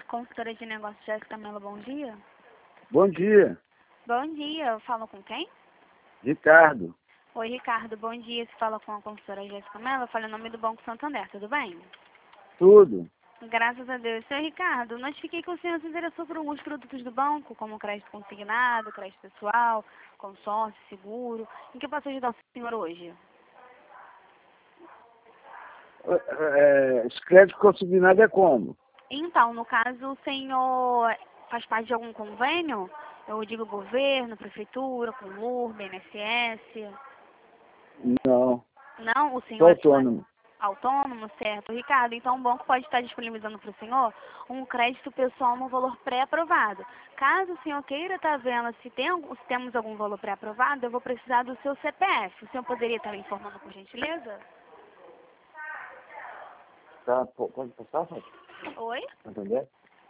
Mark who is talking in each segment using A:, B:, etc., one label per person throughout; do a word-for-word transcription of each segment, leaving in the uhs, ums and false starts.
A: Consultora de negócios Jéssica Mello, bom dia.
B: Bom dia,
A: Bom dia, eu falo com quem?
B: Ricardo.
A: Oi, Ricardo, bom dia. Você fala com a consultora Jéssica Mello, eu falo em nome do Banco Santander, tudo bem?
B: Tudo.
A: Graças a Deus. Senhor Ricardo, notifiquei que o senhor se interessou por alguns produtos do banco, como crédito consignado, crédito pessoal, consórcio, seguro. Em que eu posso ajudar o senhor hoje?
B: É, é, esse crédito consignado é como?
A: Então, no caso, o senhor faz parte de algum convênio? Eu digo governo, prefeitura, com L U R, B N S S.
B: Não,
A: Não, o
B: sou
A: senhor é
B: autônomo.
A: autônomo, certo? Ricardo, então o banco pode estar disponibilizando para o senhor um crédito pessoal no valor pré-aprovado. Caso o senhor queira estar vendo se, tem, algum- se temos algum valor pré-aprovado, eu vou precisar do seu C P F. O senhor poderia estar me informando, por gentileza?
B: Tá, pô, pode passar, Fábio?
A: Oi?
B: Entendeu?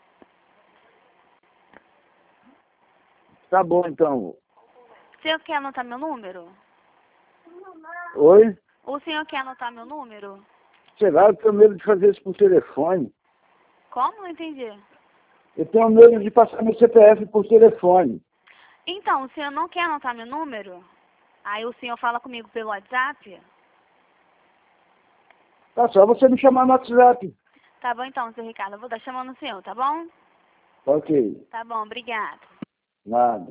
B: Tá bom, então.
A: O senhor quer anotar meu número?
B: Oi?
A: O senhor quer anotar meu número?
B: Sei lá, eu tenho medo de fazer isso por telefone.
A: Como? Não entendi.
B: Eu tenho medo de passar meu C P F por telefone.
A: Então, o senhor não quer anotar meu número? Aí o senhor fala comigo pelo WhatsApp?
B: Tá só você me chamar no WhatsApp.
A: Tá bom então, seu Ricardo. Eu vou estar chamando o senhor, tá bom?
B: Ok,
A: Tá bom, obrigada.
B: nada.